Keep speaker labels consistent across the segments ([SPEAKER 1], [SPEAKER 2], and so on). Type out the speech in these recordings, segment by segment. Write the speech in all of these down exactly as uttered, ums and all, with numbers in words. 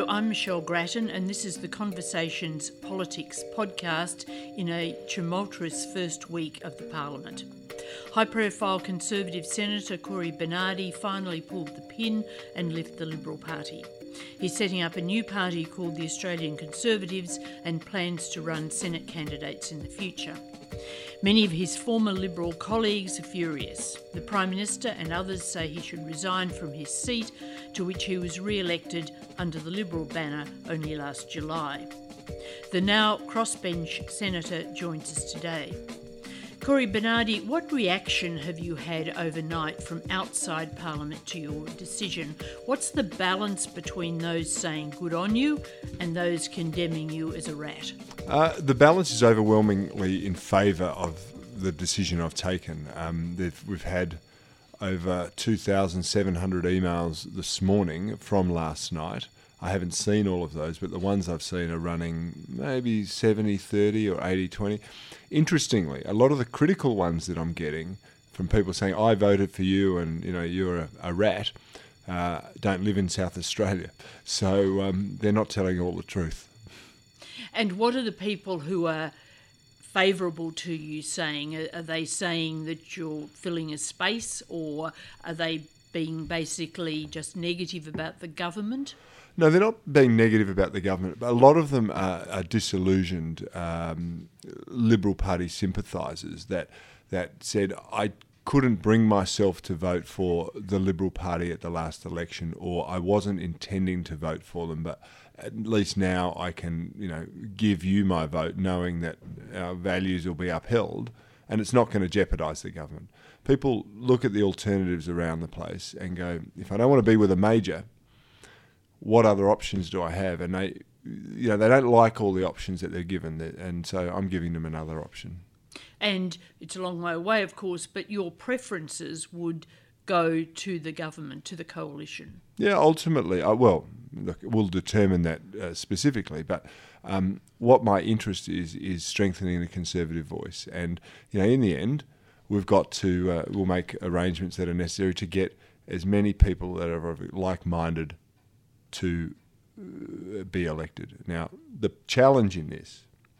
[SPEAKER 1] Hello, I'm Michelle Grattan, and this is the Conversations Politics podcast in a tumultuous first week of the Parliament. High-profile Conservative Senator Cory Bernardi finally pulled the pin and left the Liberal Party. He's setting up a new party called the Australian Conservatives and plans to run Senate candidates in the future. Many of his former Liberal colleagues are furious. The Prime Minister and others say he should resign from his seat, to which he was re-elected under the Liberal banner only last July. The now crossbench senator joins us today. Cory Bernardi, what reaction have you had overnight from outside Parliament to your decision? What's the balance between those saying good on you and those condemning you as a rat?
[SPEAKER 2] Uh, the balance is overwhelmingly in favour of the decision I've taken. Um, we've had over two thousand seven hundred emails this morning from last night. I haven't seen all of those, but the ones I've seen are running maybe seventy thirty or eighty twenty. Interestingly, a lot of the critical ones that I'm getting from people saying, I voted for you and you know you're a, a rat, uh, don't live in South Australia. So um, they're not telling all the truth.
[SPEAKER 1] And what are the people who are favourable to you saying? Are, are they saying that you're filling a space, or are they being basically just negative about the government?
[SPEAKER 2] No, they're not being negative about the government, but a lot of them are, are disillusioned um, Liberal Party sympathisers that that said, I couldn't bring myself to vote for the Liberal Party at the last election, or I wasn't intending to vote for them, but at least now I can, you know, give you my vote knowing that our values will be upheld and it's not going to jeopardise the government. People look at the alternatives around the place and go, if I don't want to be with a major, what other options do I have? And they, you know, they don't like all the options that they're given, and so I'm giving them another option.
[SPEAKER 1] And it's a long way away, of course, but your preferences would go to the government, to the coalition. Yeah,
[SPEAKER 2] ultimately, uh, well, look, we'll determine that uh, specifically, but um, what my interest is is strengthening the Conservative voice, and you know, in the end, we've got to uh, we'll make arrangements that are necessary to get as many people that are like-minded to uh, be elected. Now, the challenge in this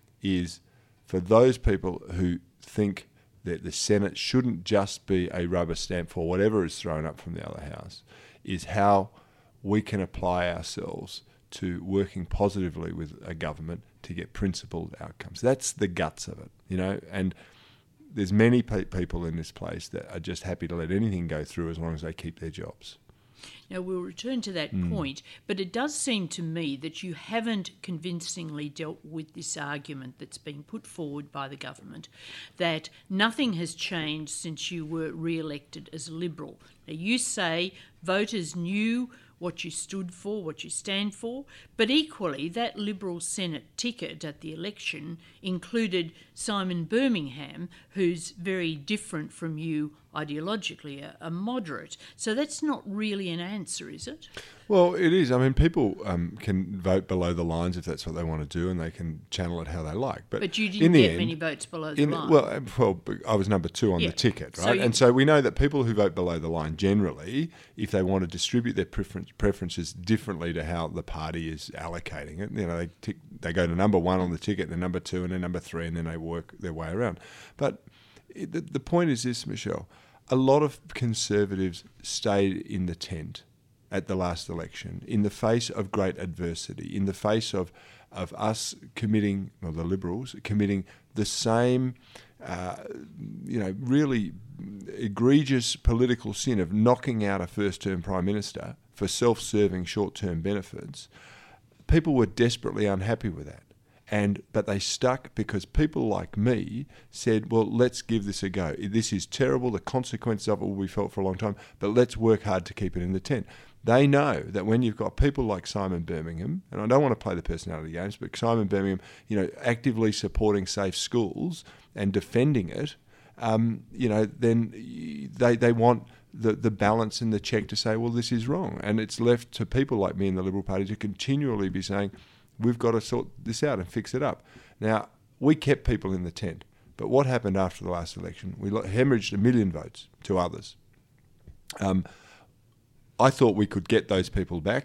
[SPEAKER 2] is for those people who think that the Senate shouldn't just be a rubber stamp for whatever is thrown up from the other house, is how we can apply ourselves to working positively with a government to get principled outcomes. That's the guts of it, you know, and there's many pe- people in this place that are just happy to let anything go through as long as they keep their jobs.
[SPEAKER 1] Now, we'll return to that mm. point, but it does seem to me that you haven't convincingly dealt with this argument that's been put forward by the government, that nothing has changed since you were re-elected as a Liberal. Now, you say voters knew what you stood for, what you stand for, but equally that Liberal Senate ticket at the election included Simon Birmingham, who's very different from you ideologically, a, a moderate. So that's not really an answer, is it?
[SPEAKER 2] Well, it is. I mean, people um, can vote below the lines if that's what they want to do, and they can channel it how they like. But,
[SPEAKER 1] but you didn't get end, many votes below the
[SPEAKER 2] in,
[SPEAKER 1] line.
[SPEAKER 2] Well, well, I was number two on yeah. the ticket, right? So you, and so we know that people who vote below the line generally, if they want to distribute their preference, preferences differently to how the party is allocating it, you know, they tick, they go to number one on the ticket, then number two, and then number three, and then they work their way around. But it, the, the point is this, Michelle. A lot of Conservatives stayed in the tent at the last election in the face of great adversity, in the face of of us committing, well, the Liberals, committing the same, uh, you know, really egregious political sin of knocking out a first-term Prime Minister for self-serving short-term benefits. People were desperately unhappy with that. And but they stuck because people like me said, well, let's give this a go. This is terrible. The consequences of it will be felt for a long time, but let's work hard to keep it in the tent. They know that when you've got people like Simon Birmingham, and I don't want to play the personality games, but Simon Birmingham, you know, actively supporting safe schools and defending it, um, you know, then they they want the, the balance and the check to say, well, this is wrong. And it's left to people like me in the Liberal Party to continually be saying, we've got to sort this out and fix it up. Now, we kept people in the tent, but what happened after the last election? We hemorrhaged a million votes to others. Um, I thought we could get those people back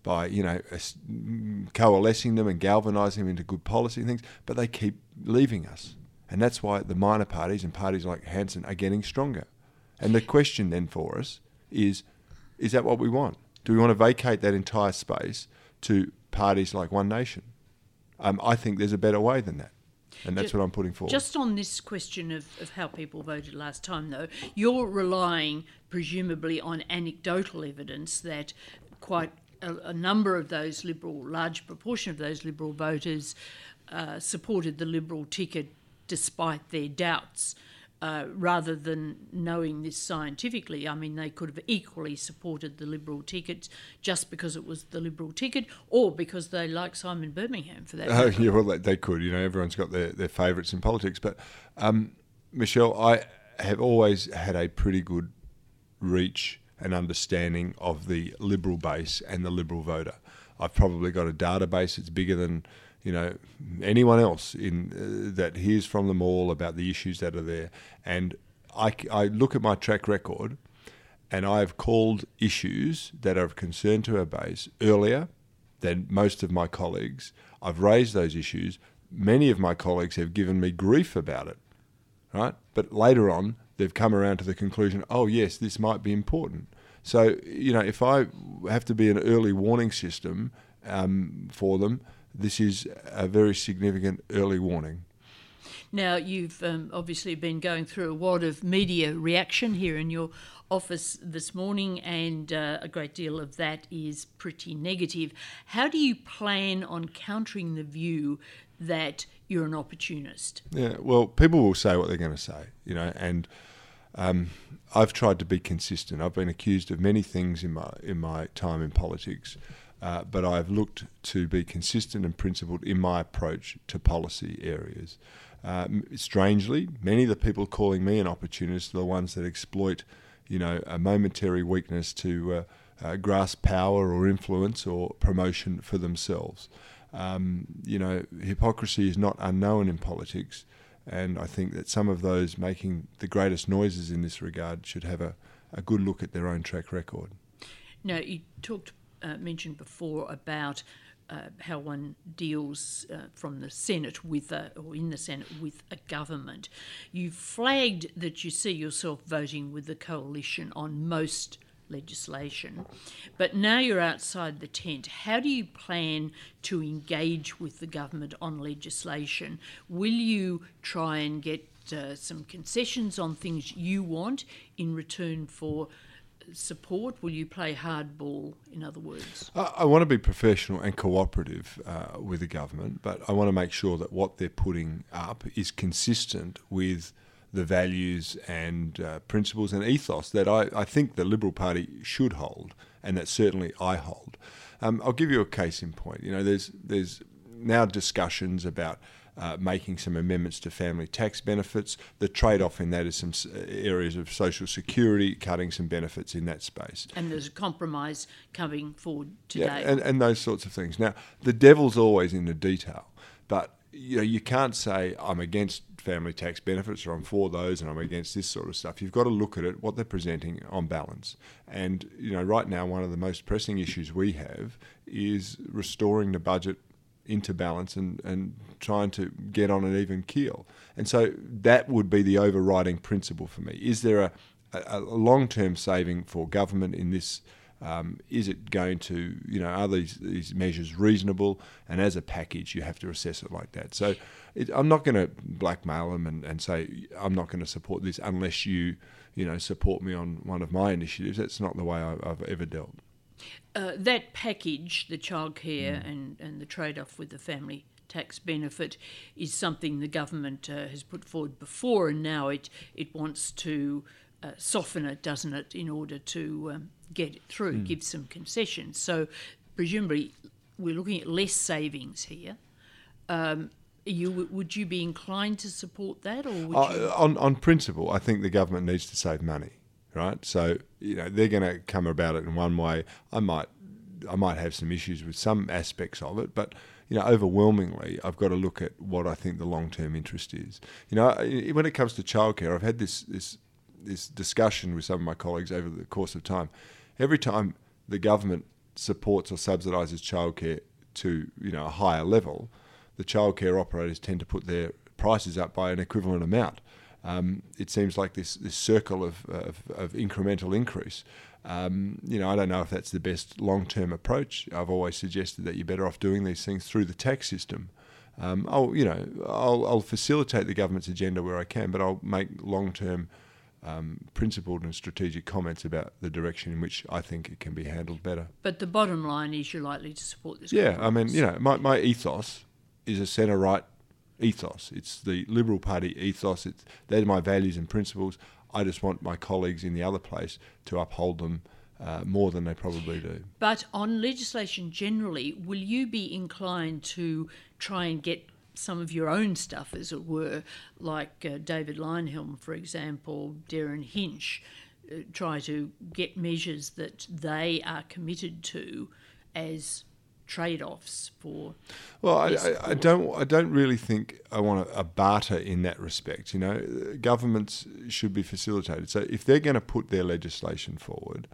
[SPEAKER 2] by, you know, coalescing them and galvanising them into good policy and things, but they keep leaving us. And that's why the minor parties and parties like Hanson are getting stronger. And the question then for us is, is that what we want? Do we want to vacate that entire space to parties like One Nation? Um, I think there's a better way than that. And that's
[SPEAKER 1] just,
[SPEAKER 2] what I'm putting forward.
[SPEAKER 1] Just on this question of, of how people voted last time, though, you're relying presumably on anecdotal evidence that quite a, a number of those Liberal, large proportion of those Liberal voters uh, supported the Liberal ticket despite their doubts, uh, rather than knowing this scientifically. I mean, they could have equally supported the Liberal ticket just because it was the Liberal ticket, or because they like Simon Birmingham, for that
[SPEAKER 2] matter.
[SPEAKER 1] Oh,
[SPEAKER 2] yeah, well, they, they could. You know, everyone's got their, their favourites in politics. But, um, Michelle, I have always had a pretty good reach and understanding of the Liberal base and the Liberal voter. I've probably got a database that's bigger than, you know, anyone else in uh, that hears from them all about the issues that are there. And I, I look at my track record, and I've called issues that are of concern to our base earlier than most of my colleagues. I've raised those issues. Many of my colleagues have given me grief about it, right? But later on, they've come around to the conclusion, oh, yes, this might be important. So, you know, if I have to be an early warning system um, for them, this is a very significant early warning.
[SPEAKER 1] Now, you've um, obviously been going through a wad of media reaction here in your office this morning, and uh, a great deal of that is pretty negative. How do you plan on countering the view that you're an opportunist?
[SPEAKER 2] Yeah, well, people will say what they're going to say, you know, and um, I've tried to be consistent. I've been accused of many things in my in my time in politics. Uh, but I've looked to be consistent and principled in my approach to policy areas. Um, strangely, many of the people calling me an opportunist are the ones that exploit, you know, a momentary weakness to uh, uh, grasp power or influence or promotion for themselves. Um, you know, hypocrisy is not unknown in politics, and I think that some of those making the greatest noises in this regard should have a, a good look at their own track record.
[SPEAKER 1] Now, you talked Uh, mentioned before about uh, how one deals uh, from the Senate with a, or in the Senate with a government. You flagged that you see yourself voting with the coalition on most legislation, but now you're outside the tent. How do you plan to engage with the government on legislation? Will you try and get uh, some concessions on things you want in return for support? Will you play hardball, in other words?
[SPEAKER 2] I, I want to be professional and cooperative uh, with the government, but I want to make sure that what they're putting up is consistent with the values and uh, principles and ethos that I, I think the Liberal Party should hold, and that certainly I hold. Um, I'll give you a case in point. You know, there's there's now discussions about Uh, making some amendments to family tax benefits. The trade-off in that is some areas of social security, cutting some benefits in that space.
[SPEAKER 1] And there's a compromise coming forward today.
[SPEAKER 2] Yeah, and, and those sorts of things. Now, the devil's always in the detail, but you know, you can't say I'm against family tax benefits or I'm for those and I'm against this sort of stuff. You've got to look at it, what they're presenting on balance. And you know, right now, one of the most pressing issues we have is restoring the budget into balance and, and trying to get on an even keel. And so that would be the overriding principle for me. Is there a, a, a long-term saving for government in this? Um, is it going to, you know, are these, these measures reasonable? And as a package, you have to assess it like that. So it, I'm not going to blackmail them and, and say, I'm not going to support this unless you, you know, support me on one of my initiatives. That's not the way I, I've ever dealt.
[SPEAKER 1] Uh, that package, the childcare mm. and, and the trade-off with the family tax benefit, is something the government uh, has put forward before, and now it, it wants to uh, soften it, doesn't it, in order to um, get it through, mm. give some concessions. So presumably we're looking at less savings here. Um, you, would you be inclined to support that? Or would
[SPEAKER 2] uh,
[SPEAKER 1] you...
[SPEAKER 2] on, on principle, I think the government needs to save money. Right, so you know they're going to come about it in one way. I might, I might have some issues with some aspects of it, but you know, overwhelmingly, I've got to look at what I think the long-term interest is. You know, when it comes to childcare, I've had this this this discussion with some of my colleagues over the course of time. Every time the government supports or subsidises childcare to, you know, a higher level, the childcare operators tend to put their prices up by an equivalent amount. Um, it seems like this, this circle of, of, of incremental increase. Um, you know, I don't know if that's the best long-term approach. I've always suggested that you're better off doing these things through the tax system. Um, I'll, you know, I'll, I'll facilitate the government's agenda where I can, but I'll make long-term, um, principled and strategic comments about the direction in which I think it can be handled better.
[SPEAKER 1] But the bottom line is you're likely to support this.
[SPEAKER 2] Yeah, I mean, you know, my, my ethos is a centre-right ethos. It's the Liberal Party ethos. It's, they're my values and principles. I just want my colleagues in the other place to uphold them uh, more than they probably do.
[SPEAKER 1] But on legislation generally, will you be inclined to try and get some of your own stuff, as it were, like uh, David Leyonhjelm, for example, Darren Hinch, uh, try to get measures that they are committed to as trade-offs for?
[SPEAKER 2] Well, I, I, I don't. I don't really think I want a, a barter in that respect. You know, governments should be facilitated. So if they're going to put their legislation forward,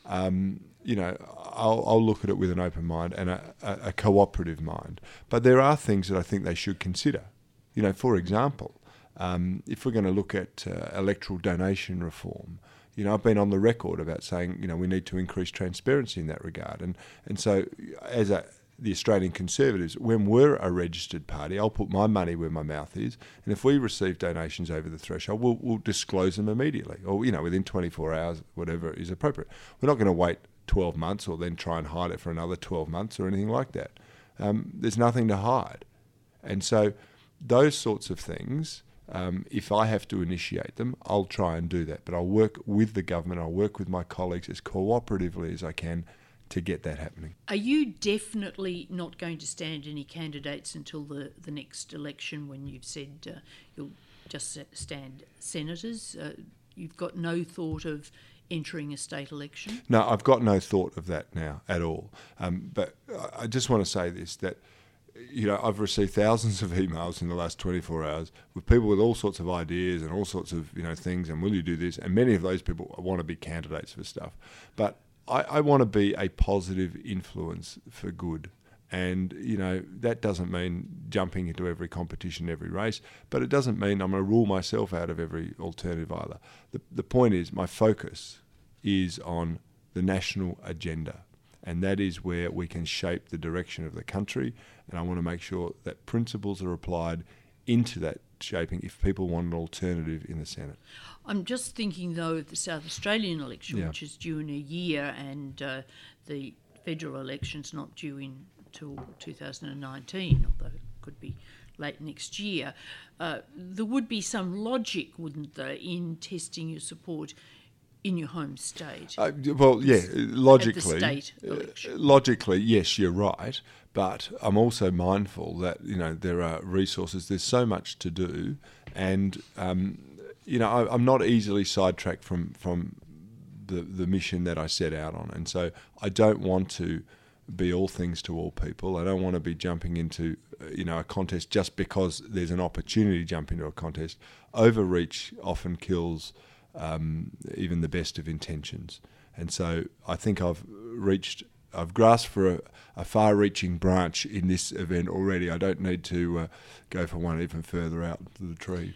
[SPEAKER 2] um, you know, I'll, I'll look at it with an open mind and a, a, a cooperative mind. But there are things that I think they should consider. You know, for example, um, if we're going to look at uh, electoral donation reform. You know, I've been on the record about saying, you know, we need to increase transparency in that regard. And and so as a, the Australian Conservatives, when we're a registered party, I'll put my money where my mouth is. And if we receive donations over the threshold, we'll, we'll disclose them immediately or, you know, within twenty-four hours, whatever is appropriate. We're not going to wait twelve months or then try and hide it for another twelve months or anything like that. Um, there's nothing to hide. And so those sorts of things... Um, if I have to initiate them, I'll try and do that. But I'll work with the government, I'll work with my colleagues as cooperatively as I can to get that happening.
[SPEAKER 1] Are you definitely not going to stand any candidates until the, the next election when you've said uh, you'll just stand senators? Uh, you've got no thought of entering a state election?
[SPEAKER 2] No, I've got no thought of that now at all. Um, but I just want to say this, that you know, I've received thousands of emails in the last twenty-four hours with people with all sorts of ideas and all sorts of, you know, things, and will you do this? And many of those people want to be candidates for stuff. But I, I want to be a positive influence for good. And, you know, that doesn't mean jumping into every competition, every race, but it doesn't mean I'm going to rule myself out of every alternative either. The, the point is my focus is on the national agenda. And that is where we can shape the direction of the country. And I want to make sure that principles are applied into that shaping if people want an alternative in the Senate.
[SPEAKER 1] I'm just thinking, though, of the South Australian election,
[SPEAKER 2] yeah.
[SPEAKER 1] which is due in a year, and uh, the federal election's not due in until two thousand nineteen, although it could be late next year. Uh, there would be some logic, wouldn't there, in testing your support in your home state?
[SPEAKER 2] Uh, well, yeah, logically,
[SPEAKER 1] state election.
[SPEAKER 2] Uh, logically, yes, you're right. But I'm also mindful that, you know, there are resources. There's so much to do, and um, you know, I, I'm not easily sidetracked from from the the mission that I set out on, and so I don't want to be all things to all people. I don't want to be jumping into, you know, a contest just because there's an opportunity to jump into a contest. Overreach often kills Um, even the best of intentions. And so I think I've reached, I've grasped for a, a far-reaching branch in this event already. I don't need to uh, go for one even further out to the tree.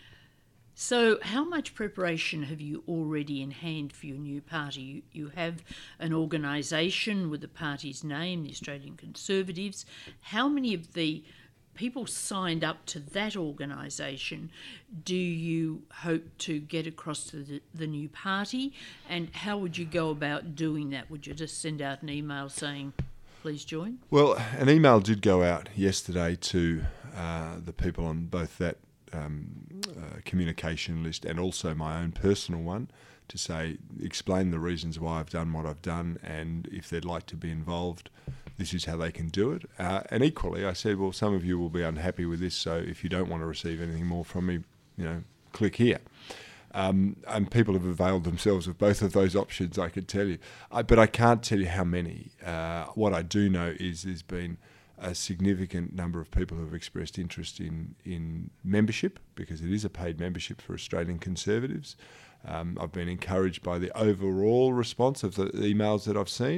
[SPEAKER 1] So how much preparation have you already in hand for your new party? You, you have an organisation with the party's name, the Australian Conservatives. How many of the people signed up to that organisation do you hope to get across to the, the new party, and how would you go about doing that? Would you just send out an email saying, please join?
[SPEAKER 2] Well, an email did go out yesterday to uh, the people on both that um, uh, communication list and also my own personal one to say, explain the reasons why I've done what I've done, and if they'd like to be involved, this is how they can do it. Uh, and equally, I said, well, some of you will be unhappy with this, so if you don't want to receive anything more from me, you know, click here. Um, and people have availed themselves of both of those options, I can tell you. I, but I can't tell you how many. Uh, what I do know is there's been a significant number of people who have expressed interest in, in membership, because it is a paid membership for Australian Conservatives. Um, I've been encouraged by the overall response of the emails that I've seen,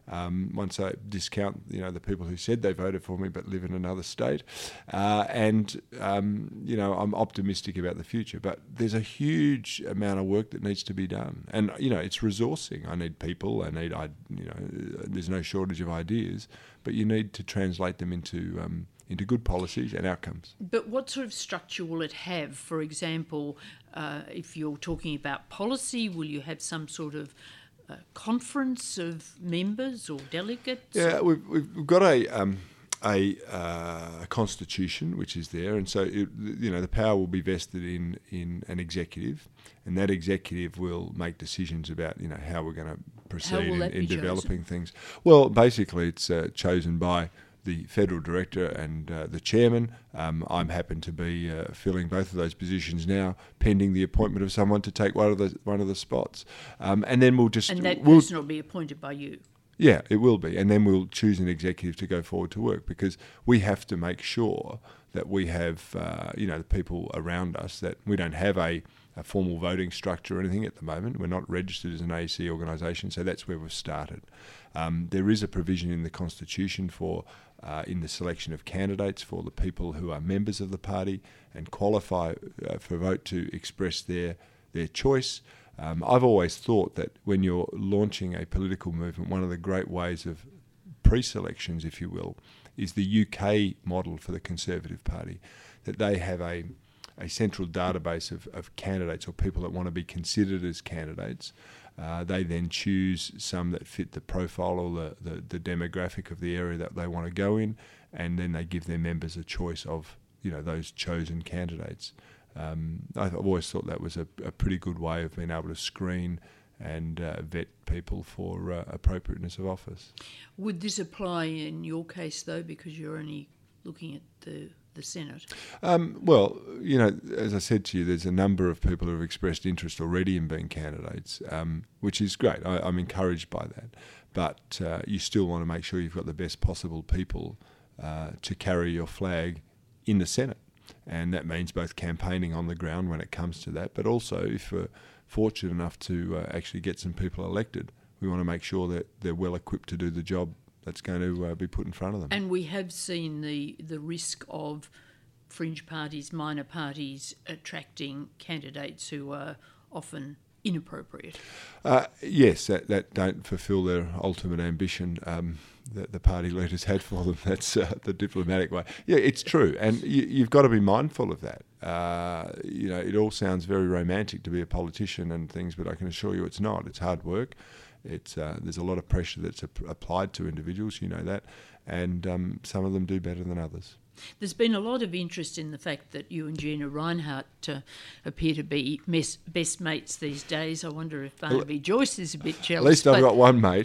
[SPEAKER 2] Um, once I discount, you know, the people who said they voted for me but live in another state, uh, and um, you know, I'm optimistic about the future. But there's a huge amount of work that needs to be done, and you know, it's resourcing. I need people. I need, I, you know, there's no shortage of ideas, but you need to translate them into um, into good policies and outcomes.
[SPEAKER 1] But what sort of structure will it have? For example, uh, if you're talking about policy, will you have some sort of a conference of members or delegates?
[SPEAKER 2] Yeah, we've, we've got a um, a, uh, a constitution which is there, and so it, you know, the power will be vested in in an executive, and that executive will make decisions about, you know, how we're going to proceed in, in developing things. Well, basically, it's uh, chosen by the federal director and uh, the chairman. Um, I'm happen to be uh, filling both of those positions now, pending the appointment of someone to take one of the one of the spots. Um, and then we'll just
[SPEAKER 1] and that
[SPEAKER 2] we'll,
[SPEAKER 1] person will be appointed by you.
[SPEAKER 2] Yeah, it will be, and then we'll choose an executive to go forward to work, because we have to make sure that we have uh, you know, the people around us, that we don't have a, a formal voting structure or anything at the moment. We're not registered as an A E C organisation, so that's where we've started. Um, there is a provision in the Constitution for uh, in the selection of candidates for the people who are members of the party and qualify uh, for vote to express their their choice. Um, I've always thought that when you're launching a political movement, one of the great ways of pre-selections, if you will, is the U K model for the Conservative Party, that they have a a central database of, of candidates or people that want to be considered as candidates. Uh, they then choose some that fit the profile or the, the, the demographic of the area that they want to go in, and then they give their members a choice of, you know, those chosen candidates. Um, I've always thought that was a, a pretty good way of being able to screen and uh, vet people for uh, appropriateness of office.
[SPEAKER 1] Would this apply in your case, though, because you're only looking at the the Senate?
[SPEAKER 2] Um, well, you know, as I said to you, there's a number of people who have expressed interest already in being candidates, um, which is great. I, I'm encouraged by that. But uh, you still want to make sure you've got the best possible people uh, to carry your flag in the Senate. And that means both campaigning on the ground when it comes to that, but also if we're fortunate enough to uh, actually get some people elected, we want to make sure that they're well equipped to do the job that's going to uh, be put in front of them.
[SPEAKER 1] And we have seen the, the risk of fringe parties, minor parties, attracting candidates who are often inappropriate.
[SPEAKER 2] Uh, yes, that, that don't fulfil their ultimate ambition um, that the party leaders had for them. That's uh, the diplomatic way. Yeah, it's true, and you, you've got to be mindful of that. Uh, you know, it all sounds very romantic to be a politician and things, but I can assure you it's not. It's hard work. It's uh, there's a lot of pressure that's ap- applied to individuals, you know that, and um, some of them do better than others.
[SPEAKER 1] There's been a lot of interest in the fact that you and Gina Rinehart uh, appear to be mes- best mates these days. I wonder if Barnaby well, Joyce is a bit jealous.
[SPEAKER 2] At least I've got one mate.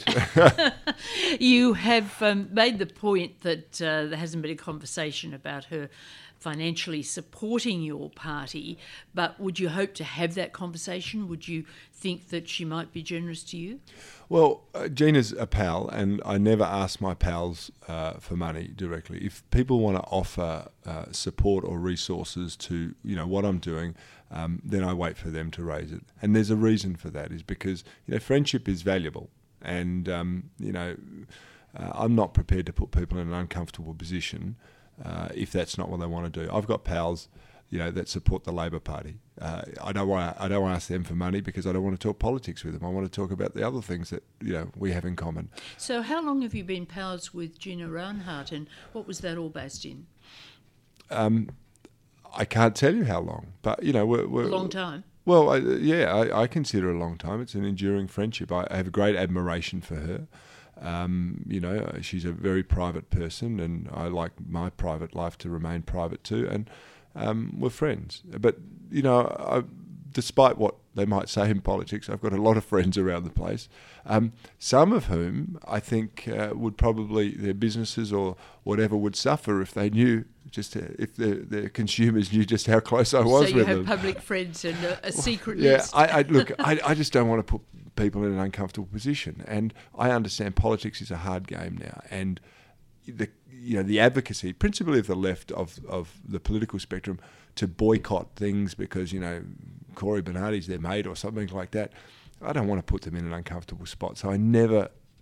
[SPEAKER 1] You have um, made the point that uh, there hasn't been a conversation about her financially supporting your party, but would you hope to have that conversation? Would you think that she might be generous to you?
[SPEAKER 2] Well, uh, Gina's a pal, and I never ask my pals uh, for money directly. If people want to offer uh, support or resources to, you know, what I'm doing, um, then I wait for them to raise it. And there's a reason for that, is because, you know, friendship is valuable, and um, you know, uh, I'm not prepared to put people in an uncomfortable position Uh, if that's not what they want to do. I've got pals, you know, that support the Labor Party. Uh, I don't want to, I don't want to ask them for money because I don't want to talk politics with them. I want to talk about the other things that, you know, we have in common.
[SPEAKER 1] So how long have you been pals with Gina Rinehart, and what was that all based in?
[SPEAKER 2] Um, I can't tell you how long, but, you know, we're... we're
[SPEAKER 1] a long time?
[SPEAKER 2] Well, I, yeah, I, I consider it a long time. It's an enduring friendship. I, I have great admiration for her. Um, you know, she's a very private person, and I like my private life to remain private too, and um, we're friends. But, you know, I, despite what they might say in politics, I've got a lot of friends around the place, um, some of whom I think uh, would probably, their businesses or whatever would suffer if they knew, just uh, if their, their consumers knew just how close I was with them.
[SPEAKER 1] So you have public friends and a, a secret
[SPEAKER 2] yeah,
[SPEAKER 1] list.
[SPEAKER 2] I, I, look, I, I just don't want to put people in an uncomfortable position, and I understand politics is a hard game now, and the you know the advocacy, principally of the left of, of the political spectrum, to boycott things because, you know, Cory Bernardi's their mate or something like that. I don't want to put them in an uncomfortable spot, so I never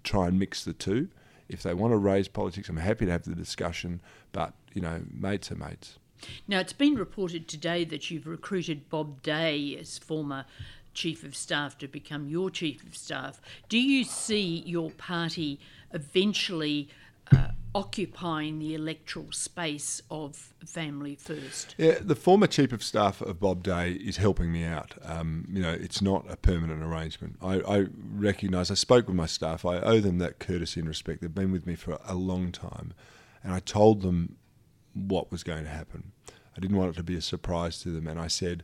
[SPEAKER 2] try and mix the two. If they want to raise politics, I'm happy to have the discussion, but, you know, mates are mates.
[SPEAKER 1] Now, it's been reported today that you've recruited Bob Day as former Chief of Staff to become your Chief of Staff. Do you see your party eventually uh, occupying the electoral space of Family First?
[SPEAKER 2] Yeah, the former Chief of Staff of Bob Day is helping me out. Um, you know, it's not a permanent arrangement. I, I recognise, I spoke with my staff, I owe them that courtesy and respect. They've been with me for a long time, and I told them what was going to happen. I didn't want it to be a surprise to them, and I said,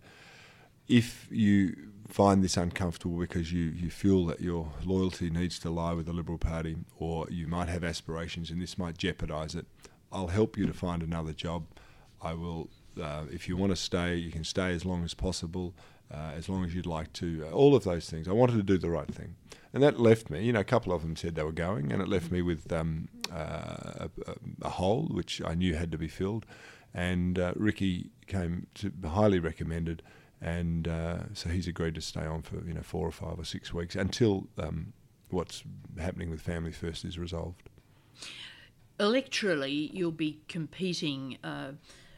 [SPEAKER 2] if you find this uncomfortable because you, you feel that your loyalty needs to lie with the Liberal Party, or you might have aspirations and this might jeopardise it, I'll help you to find another job. I will, uh, if you want to stay, you can stay as long as possible, uh, as long as you'd like to, uh, all of those things. I wanted to do the right thing. And that left me, you know, a couple of them said they were going, and it left me with um, uh, a, a hole which I knew had to be filled. And uh, Ricky came to highly recommended, and uh, so he's agreed to stay on for, you know, four or five or six weeks until um, what's happening with Family First is resolved.
[SPEAKER 1] Electorally, you'll be competing uh,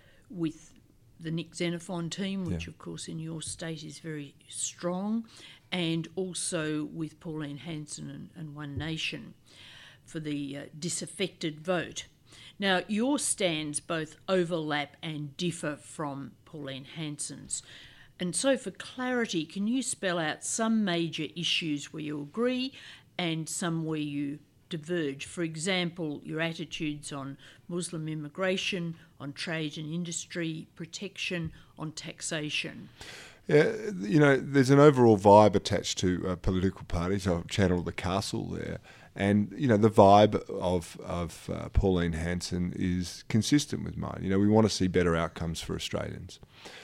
[SPEAKER 1] with the Nick Xenophon team, which, yeah. of course, in your state is very strong, and also with Pauline Hanson and, and One Nation for the uh, disaffected vote. Now, your stands both overlap and differ from Pauline Hanson's. And so, for clarity, can you spell out some major issues where you agree and some where you diverge? For example, your attitudes on Muslim immigration, on trade and industry protection, on taxation.
[SPEAKER 2] Yeah, you know, there's an overall vibe attached to uh, political parties. I've channeled the castle there. And, you know, the vibe of, of uh, Pauline Hanson is consistent with mine. You know, we want to see better outcomes for Australians.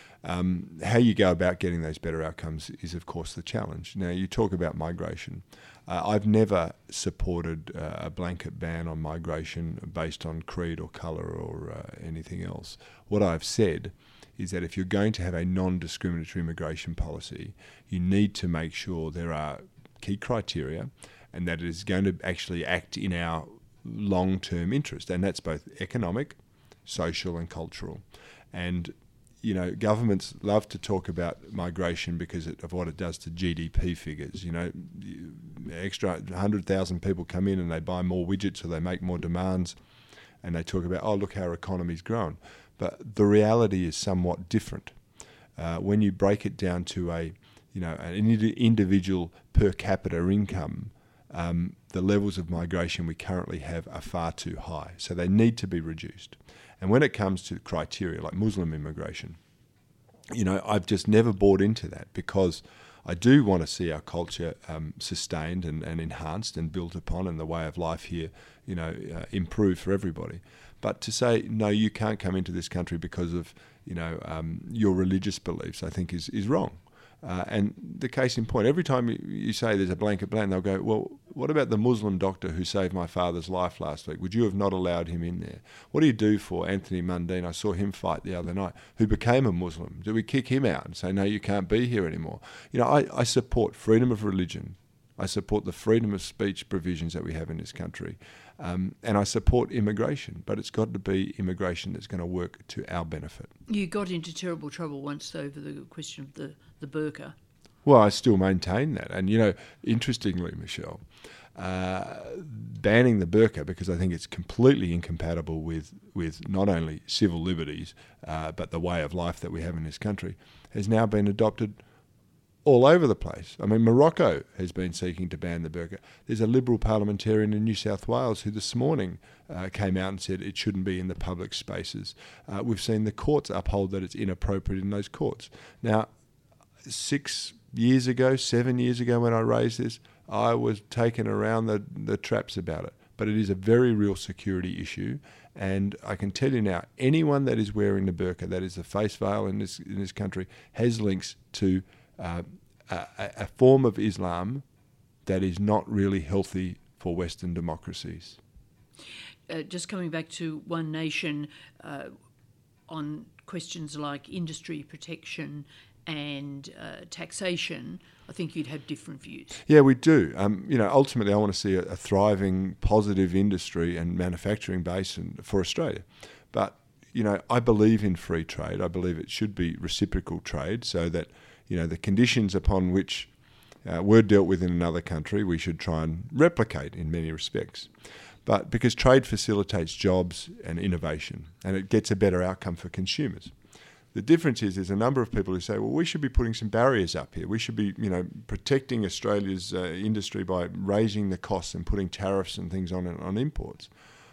[SPEAKER 2] Um, how you go about getting those better outcomes is, of course, the challenge. Now, you talk about migration. Uh, I've never supported uh, a blanket ban on migration based on creed or colour or uh, anything else. What I've said is that if you're going to have a non-discriminatory immigration policy, you need to make sure there are key criteria and that it is going to actually act in our long-term interest, and that's both economic, social and cultural. And you know, governments love to talk about migration because of what it does to G D P figures. You know, extra one hundred thousand people come in and they buy more widgets or they make more demands, and they talk about, oh, look how our economy's grown. But the reality is somewhat different. Uh, when you break it down to a, you know, an individual per capita income, um, the levels of migration we currently have are far too high. So they need to be reduced. And when it comes to criteria like Muslim immigration, you know, I've just never bought into that because I do want to see our culture um, sustained and, and enhanced and built upon, and the way of life here, you know, uh, improved for everybody. But to say, no, you can't come into this country because of, you know, um, your religious beliefs, I think is, is wrong. Uh, and the case in point, every time you, you say there's a blanket ban, they'll go, well, what about the Muslim doctor who saved my father's life last week? Would you have not allowed him in there? What do you do for Anthony Mundine? I saw him fight the other night, who became a Muslim. Do we kick him out and say, no, you can't be here anymore? You know, I, I support freedom of religion. I support the freedom of speech provisions that we have in this country. Um, and I support immigration, but it's got to be immigration that's going to work to our benefit.
[SPEAKER 1] You got into terrible trouble once over the question of the, the burqa.
[SPEAKER 2] Well, I still maintain that. And, you know, interestingly, Michelle, uh, banning the burqa, because I think it's completely incompatible with, with not only civil liberties, uh, but the way of life that we have in this country, has now been adopted all over the place. I mean, Morocco has been seeking to ban the burqa. There's a Liberal parliamentarian in New South Wales who this morning uh, came out and said it shouldn't be in the public spaces. Uh, we've seen the courts uphold that it's inappropriate in those courts. Now, six years ago, seven years ago when I raised this, I was taken around the, the traps about it. But it is a very real security issue. And I can tell you now, anyone that is wearing the burqa, that is the face veil in this, in this country, has links to Uh, a, a form of Islam that is not really healthy for Western democracies.
[SPEAKER 1] Uh, just coming back to One Nation, uh, on questions like industry protection and uh, taxation, I think you'd have different views.
[SPEAKER 2] Yeah, we do. Um, you know, ultimately, I want to see a, a thriving, positive industry and manufacturing base in, for Australia. But, you know, I believe in free trade. I believe it should be reciprocal trade so that, you know, the conditions upon which uh, were dealt with in another country, we should try and replicate in many respects. But because trade facilitates jobs and innovation, and it gets a better outcome for consumers. The difference is there's a number of people who say, well, we should be putting some barriers up here. We should be, you know, protecting Australia's uh, industry by raising the costs and putting tariffs and things on on imports.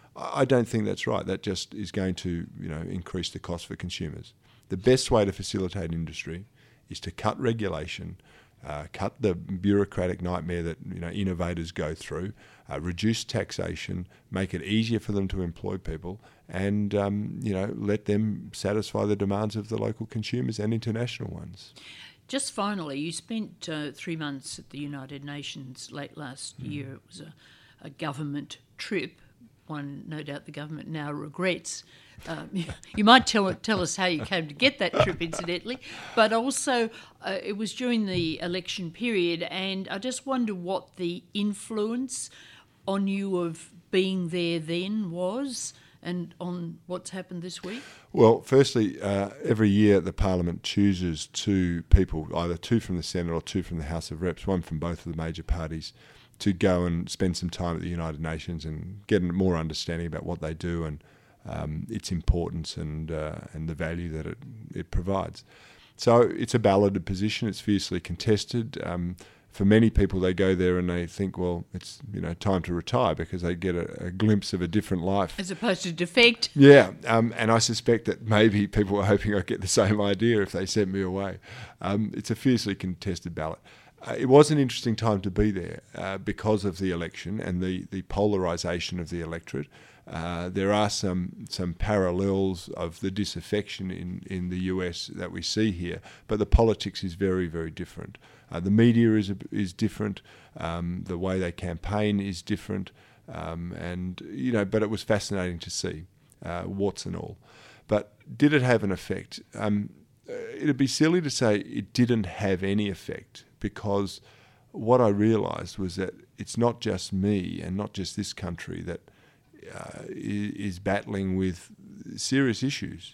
[SPEAKER 2] I don't think that's right. That just is going to, you know, increase the cost for consumers. The best way to facilitate industry is to cut regulation, uh, cut the bureaucratic nightmare that, you know, innovators go through, uh, reduce taxation, make it easier for them to employ people, and um, you know, let them satisfy the demands of the local consumers and international ones.
[SPEAKER 1] Just finally, you spent uh, three months at the United Nations late last mm. year. It was a, a government trip. One, no doubt, the government now regrets. Um, you might tell tell us how you came to get that trip, incidentally, but also uh, it was during the election period, and I just wonder what the influence on you of being there then was, and on what's happened this week?
[SPEAKER 2] Well, firstly, uh, every year the Parliament chooses two people, either two from the Senate or two from the House of Reps, one from both of the major parties, to go and spend some time at the United Nations and get more understanding about what they do and um, its importance and uh, and the value that it, it provides. So it's a balloted position. It's fiercely contested. Um, for many people, they go there and they think, well, it's, you know, time to retire because they get a, a glimpse of a different life.
[SPEAKER 1] As opposed to defect.
[SPEAKER 2] Yeah, um, and I suspect that maybe people were hoping I'd get the same idea if they sent me away. Um, it's a fiercely contested ballot. Uh, it was an interesting time to be there uh, because of the election and the, the polarisation of the electorate. Uh, there are some some parallels of the disaffection in, in the U S that we see here, but the politics is very, very different. Uh, the media is is different. Um, the way they campaign is different, um, and you know. But it was fascinating to see, uh, warts and all. But did it have an effect? Um, it'd be silly to say it didn't have any effect, because what I realised was that it's not just me and not just this country that uh, is battling with serious issues.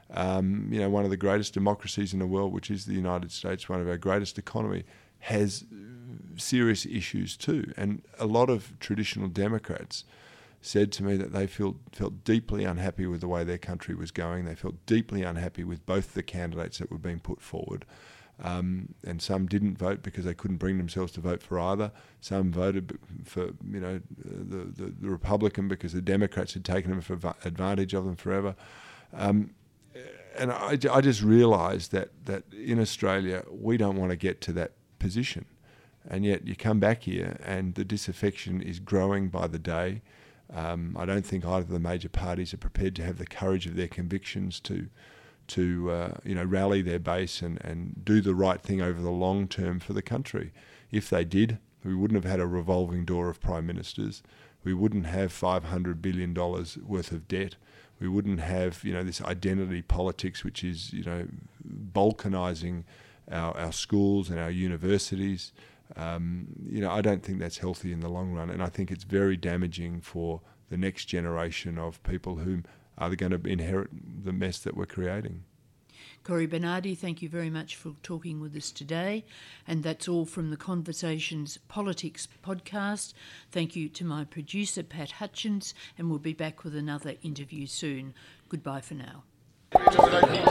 [SPEAKER 2] Um, you know, one of the greatest democracies in the world, which is the United States, one of our greatest economy, has serious issues too. And a lot of traditional Democrats said to me that they felt felt deeply unhappy with the way their country was going. They felt deeply unhappy with both the candidates that were being put forward. Um, and some didn't vote because they couldn't bring themselves to vote for either. Some voted for, you know, the, the, the Republican because the Democrats had taken them for advantage of them forever. Um, and I, I just realised that, that in Australia we don't want to get to that position. And yet you come back here and the disaffection is growing by the day. Um, I don't think either of the major parties are prepared to have the courage of their convictions to to uh, you know, rally their base and, and do the right thing over the long term for the country. If they did, we wouldn't have had a revolving door of prime ministers. We wouldn't have five hundred billion dollars worth of debt. We wouldn't have, you know, this identity politics which is, you know, balkanising our, our schools and our universities. Um, you know, I don't think that's healthy in the long run, and I think it's very damaging for the next generation of people who are going to inherit the mess that we're creating.
[SPEAKER 1] Cory Bernardi, thank you very much for talking with us today. And that's all from the Conversations Politics podcast. Thank you to my producer, Pat Hutchins, and we'll be back with another interview soon. Goodbye for now.